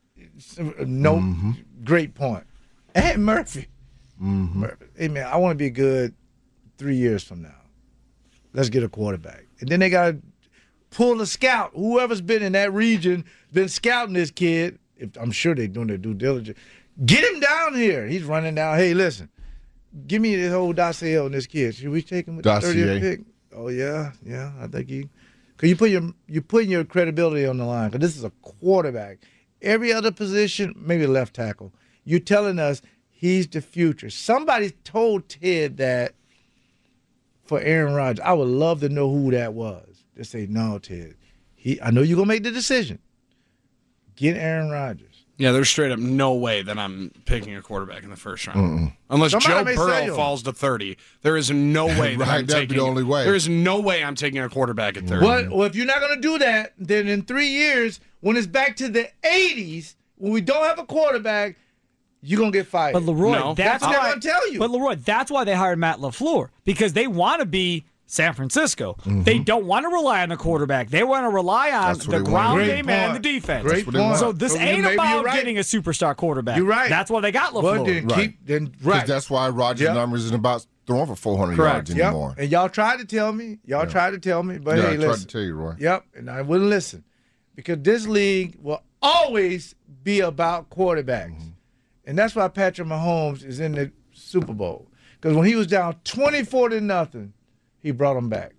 No, great point. And Murphy. Murphy. Hey, man, I want to be good three years from now. Let's get a quarterback. And then they got to pull a scout. Whoever's been in that region, been scouting this kid, if I'm sure they're doing their due diligence, get him down here. He's running down. Hey, listen, give me this whole dossier on this kid. Should we take him with the Dossier. thirtieth pick? Oh, yeah, yeah, I think you – because you put your, you're putting your credibility on the line because this is a quarterback. Every other position, maybe left tackle, you're telling us he's the future. Somebody told Ted that for Aaron Rodgers. I would love to know who that was. They say, no, Ted. He, I know you're going to make the decision. Get Aaron Rodgers. Yeah, there's straight up no way that I'm picking a quarterback in the first round. Mm-mm. Unless Somebody may Joe say Burrow him. falls to thirty. There is no way that Right, I'm that'd be taking the only way. There is no way I'm taking a quarterback at thirty. Well, well, if you're not going to do that, then in three years, when it's back to the eighties, when we don't have a quarterback, you're going to get fired. But Leroy, No. that's, That's what they're why, gonna tell you. But Leroy, that's why they hired Matt LaFleur, because they want to be San Francisco. They don't want to rely on the quarterback. They want to rely on That's what the they want. ground Great game and the point. defense. Great what they want. point. So this So ain't maybe about you're right. getting a superstar quarterback. You're right. That's why they got LaFleur. Well, then Right. keep then Because right. that's why Rodgers' Yep. numbers isn't about throwing for four hundred Correct. yards Yep. anymore. And y'all tried to tell me. Y'all Yeah. tried to tell me, but yeah, hey, I tried listen. to tell you, Roy. Yep, and I wouldn't listen because this league will always be about quarterbacks, Mm-hmm. and that's why Patrick Mahomes is in the Super Bowl because when he was down twenty-four to nothing, he brought them back.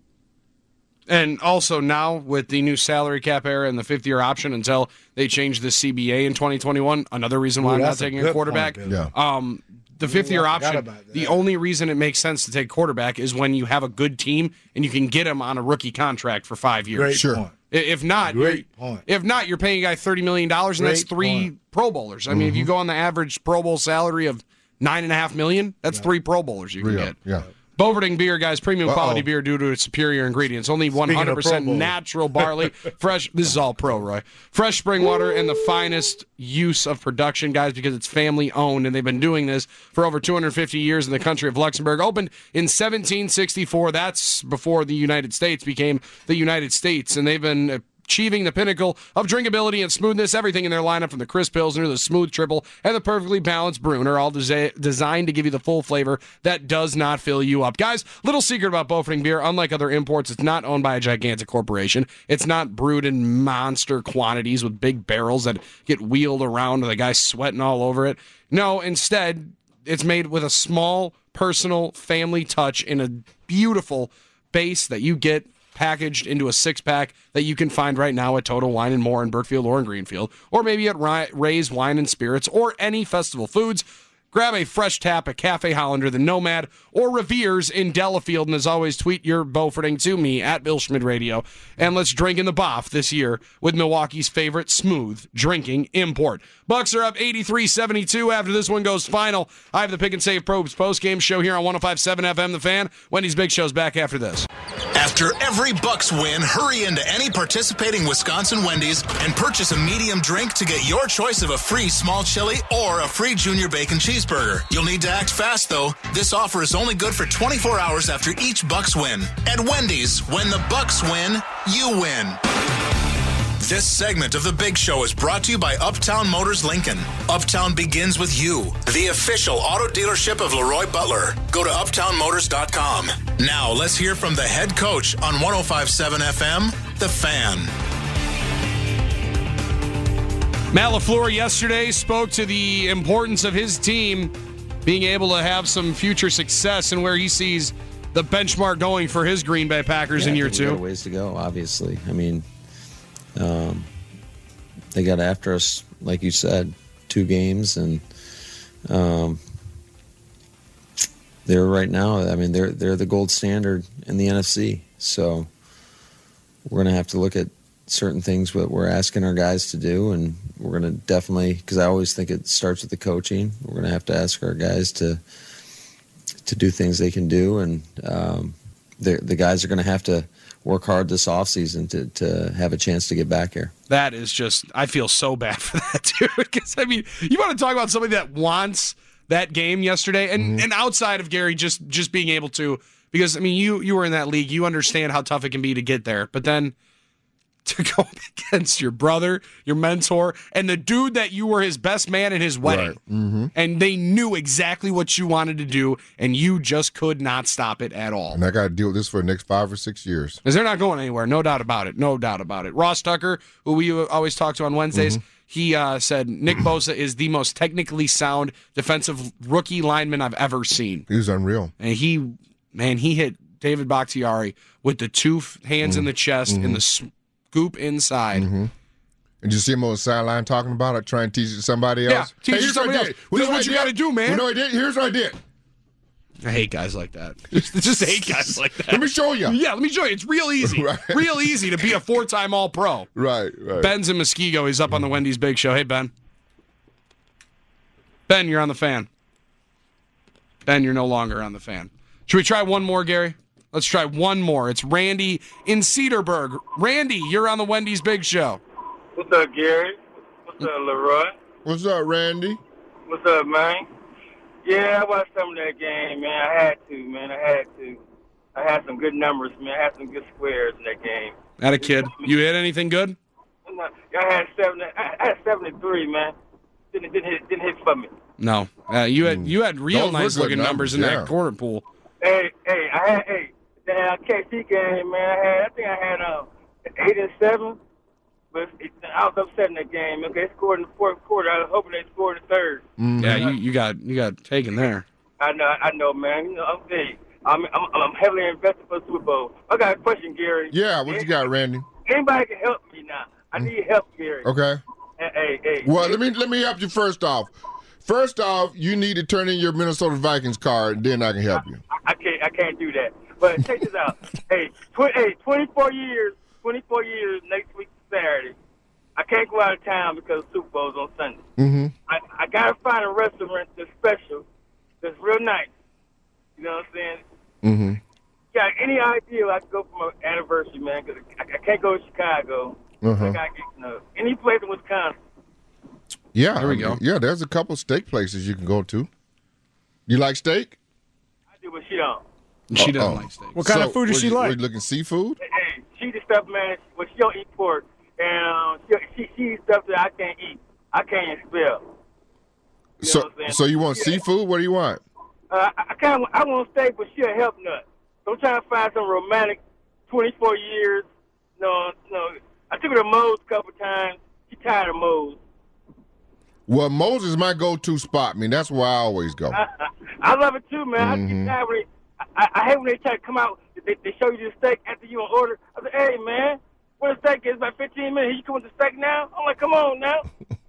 And also now with the new salary cap era and the fifth-year option until they change the C B A in twenty twenty-one, another reason why Ooh, I'm not that's a taking a good quarterback. point, Billy. Yeah. Um, the fifth-year Ooh, I forgot option, about that. the only reason it makes sense to take quarterback is when you have a good team and you can get him on a rookie contract for five years. Great Sure. point. I- If not, Great you're- point. if not, you're paying a guy thirty million dollars, and that's Great three point. Pro Bowlers. I mean, if you go on the average Pro Bowl salary of nine and a half million, that's three Pro Bowlers you can Real. get. Yeah. Boverding beer, guys, premium Uh-oh. quality beer due to its superior ingredients. Only one hundred percent Pro Bowl. natural barley, fresh. This is all pro, Roy. Fresh spring water and the finest use of production, guys, because it's family owned and they've been doing this for over two hundred fifty years in the country of Luxembourg. Opened in seventeen sixty-four. That's before the United States became the United States, and they've been achieving the pinnacle of drinkability and smoothness. Everything in their lineup, from the crisp Pilsner, the smooth triple, and the perfectly balanced Bruner, all desi- designed to give you the full flavor that does not fill you up. Guys, little secret about Bofring beer, unlike other imports, it's not owned by a gigantic corporation. It's not brewed in monster quantities with big barrels that get wheeled around with a guy sweating all over it. No, instead, it's made with a small personal family touch in a beautiful base that you get packaged into a six-pack that you can find right now at Total Wine and More in Burkfield or in Greenfield, or maybe at Ray's Wine and Spirits or any Festival Foods. Grab a fresh tap at Cafe Hollander, the Nomad, or Revere's in Delafield. And as always, tweet your Beauforting to me at Bill Schmid Radio. And let's drink in the Boff this year with Milwaukee's favorite smooth drinking import. Bucks are up eighty-three seventy-two after this one goes final. I have the Pick and Save Probes postgame show here on one oh five point seven F M The Fan. Wendy's Big Show's back after this. After every Bucks win, hurry into any participating Wisconsin Wendy's and purchase a medium drink to get your choice of a free small chili or a free junior bacon cheeseburger. You'll need to act fast, though. This offer is only good for twenty-four hours after each Bucks win. At Wendy's, when the Bucks win, you win. This segment of The Big Show is brought to you by Uptown Motors Lincoln. Uptown begins with you, the official auto dealership of Leroy Butler. Go to uptown motors dot com. Now, let's hear from the head coach on one oh five point seven F M, The Fan. Matt LaFleur yesterday spoke to the importance of his team being able to have some future success and where he sees the benchmark going for his Green Bay Packers yeah, in year I think two. We got a ways to go, obviously. I mean, um, they got after us, like you said, two games, and um, they're right now. I mean, they're they're the gold standard in the N F C. So we're going to have to look at certain things what we're asking our guys to do, and we're going to definitely, because I always think it starts with the coaching. We're going to have to ask our guys to to do things they can do, and um, the the guys are going to have to work hard this offseason to to have a chance to get back here. That is just, I feel so bad for that, dude. Because, I mean, you want to talk about somebody that wants that game yesterday, and, mm-hmm. and outside of Gary just just being able to, because, I mean, you you were in that league. You understand how tough it can be to get there. But then to go against your brother, your mentor, and the dude that you were his best man at his wedding, right. mm-hmm. and they knew exactly what you wanted to do, and you just could not stop it at all. And I got to deal with this for the next five or six years. Because they're not going anywhere, no doubt about it, no doubt about it. Ross Tucker, who we always talk to on Wednesdays, mm-hmm. he uh, said Nick Bosa is the most technically sound defensive rookie lineman I've ever seen. He was unreal. And he, man, he hit David Bakhtiari with the two hands mm-hmm. in the chest mm-hmm. and the scoop inside. Mm-hmm. And you see him on the sideline talking about it, trying to teach it to somebody else? Yeah, teach hey, it to somebody else. This is what you got to do, man. You know what I did? Here's what I did. I hate guys like that. Just, just hate guys like that. Let me show you. Yeah, let me show you. It's real easy. Right. Real easy to be a four-time All-Pro. Right, right. Ben's in Muskego. He's up on the Wendy's Big Show. Hey, Ben. Ben, you're on the fan. Ben, you're no longer on the fan. Should we try one more, Gary? Let's try one more. It's Randy in Cedarburg. Randy, you're on the Wendy's Big Show. What's up, Gary? What's up, Leroy? What's up, Randy? What's up, man? Yeah, I watched some of that game, man. I had to, man. I had to. I had some good numbers, man. I had some good squares in that game. Had a kid. You hit anything good? I had seven. I had seventy-three, man. Didn't didn't hit didn't hit for me. No, uh, you had you had real nice looking numbers, numbers in yeah. that corner pool. Hey, hey, I had hey. That K C game, man. I had, I think I had um, eight and seven, but it, I was upset in that game. Okay, they scored in the fourth quarter. I was hoping they scored in the third. Mm-hmm. Yeah, you, you got you got taken there. I know, I know, man. You know, I'm hey, I'm, I'm I'm heavily invested for the Super Bowl. I got a question, Gary. Yeah, what you got, Randy? Anybody can help me now. I need help, Gary. Okay. Hey, hey, hey. Well, let me let me help you first off. First off, you need to turn in your Minnesota Vikings card, and then I can help you. I, I can't I can't do that. But check this out. hey, tw- hey, twenty-four years, twenty-four years next week Saturday. I can't go out of town because the Super Bowl's on Sunday. Mm-hmm. I, I got to find a restaurant that's special, that's real nice. You know what I'm saying? Mm-hmm. Got any idea I could go for my anniversary, man? Because I, I can't go to Chicago. Uh-huh. I got to get, you know, any place in Wisconsin. Yeah, there we go. Yeah, there's a couple steak places you can go to. You like steak? I do, but she don't. She doesn't like steak. What kind so, of food does was she you, like? Were you looking seafood? Hey, she eats stuff, man. Well, she don't eat pork, and um, she, she she eats stuff that I can't eat. I can't even spell. You so, know what I'm saying? so you want yeah. seafood? What do you want? Uh, I, I kind of I want steak, but she a help nut. So I'm trying to find some romantic. twenty-four years. No, no. I took her to Moe's a couple times. She tired of Moe's. Well, Moses is my go-to spot. I mean, that's where I always go. I, I, I love it too, man. Mm-hmm. I, get when they, I, I hate when they try to come out. They, they show you the steak after you on order. I say, hey, man, what a steak is about fifteen minutes. You come with the steak now? I'm like, come on now.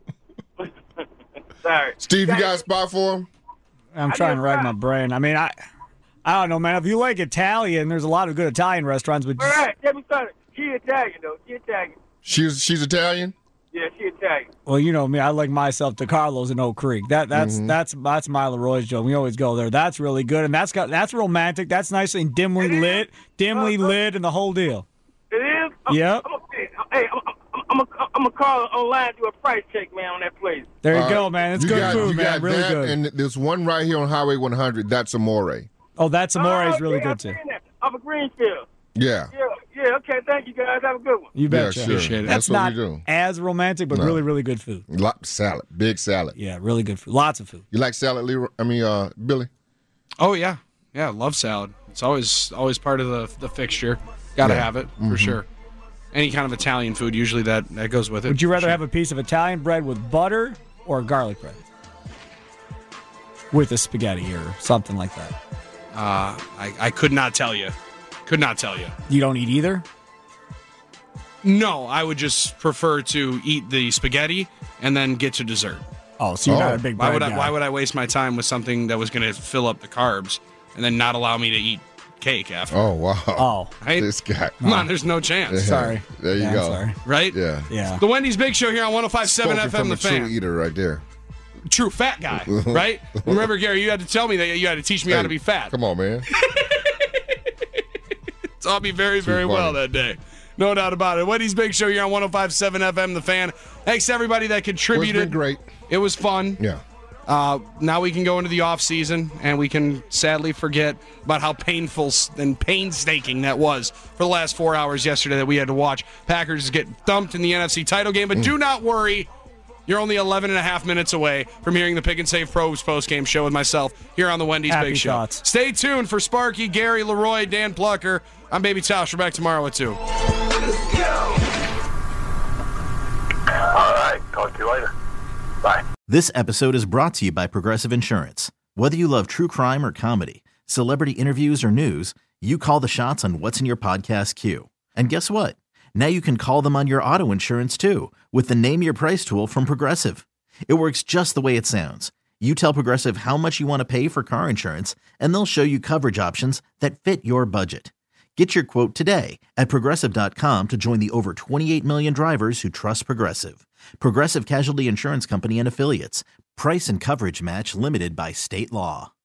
Sorry. Steve, you got a spot for him? I'm trying to rack my brain. I mean, I I don't know, man. If you like Italian, there's a lot of good Italian restaurants. But All right, get me started. She Italian, though. She Italian. She's she's Italian? Yeah, she Italian. Well, you know me. I like myself to Carlos in Oak Creek. That that's Mm-hmm. that's that's my Leroy's Joe. We always go there. That's really good, and that's got that's romantic. That's nice and dimly lit, dimly Uh-huh. lit, and the whole deal. It is? I'm, Yep. I'm, hey, I'm, I'm, I'm, I'm, I'm going to call online, do a price check, man, on that place. There you All go, right. man. It's You good got- food, you man. got Really that, good. And there's one right here on Highway one hundred. That's Amore. Oh, that's Amore is Oh, really yeah, good I've too. seen that. Off of Greenfield. Yeah. Yeah, yeah, okay. Thank you, guys. Have a good one. You bet. Yeah, sure. Appreciate it. That's, That's what not we do. as romantic, but No. really, really good food. Lot salad, big salad. Yeah, really good food. Lots of food. You like salad, Leroy? I mean, uh, Billy? Oh yeah, yeah. Love salad. It's always always part of the the fixture. Got to Yeah. have it for Mhm. sure. Any kind of Italian food, usually that that goes with it. Would you rather have a piece of Italian bread with butter or garlic bread with a spaghetti or something like that? Uh, I I could not tell you. Could not tell you. You don't eat either? No, I would just prefer to eat the spaghetti and then get to dessert. Oh, so you're not a big why bread would I, guy. Why would I waste my time with something that was going to fill up the carbs and then not allow me to eat cake after? Oh, wow. Oh. Right? This guy. Come on, there's no chance. Yeah. Sorry. There you Yeah, I'm go. sorry. Right? Yeah. Yeah. The Wendy's Big Show here on one oh five point seven Spoken F M, from The a true Fan. eater right there. True fat guy, right? Remember, Gary, you had to tell me that you had to teach me how Hey, to be fat. Come on, man. Taught me very, very funny. well that day. No doubt about it. Wendy's Big Show here on one oh five point seven F M, The Fan. Thanks to everybody that contributed. Well, it's been great. It was fun. Yeah. Uh, now we can go into the off season, and we can sadly forget about how painful s- and painstaking that was for the last four hours yesterday that we had to watch Packers get thumped in the N F C title game. But Mm. do not worry. You're only eleven and a half minutes away from hearing the Pick and Save Pros post-game show with myself here on the Wendy's Happy Big Show. thoughts. Stay tuned for Sparky, Gary, Leroy, Dan Plucker. I'm Baby Tosh. We're back tomorrow at two. All right. Talk to you later. Bye. This episode is brought to you by Progressive Insurance. Whether you love true crime or comedy, celebrity interviews or news, you call the shots on what's in your podcast queue. And guess what? Now you can call them on your auto insurance too with the Name Your Price tool from Progressive. It works just the way it sounds. You tell Progressive how much you want to pay for car insurance, and they'll show you coverage options that fit your budget. Get your quote today at Progressive dot com to join the over twenty-eight million drivers who trust Progressive. Progressive Casualty Insurance Company and Affiliates. Price and coverage match limited by state law.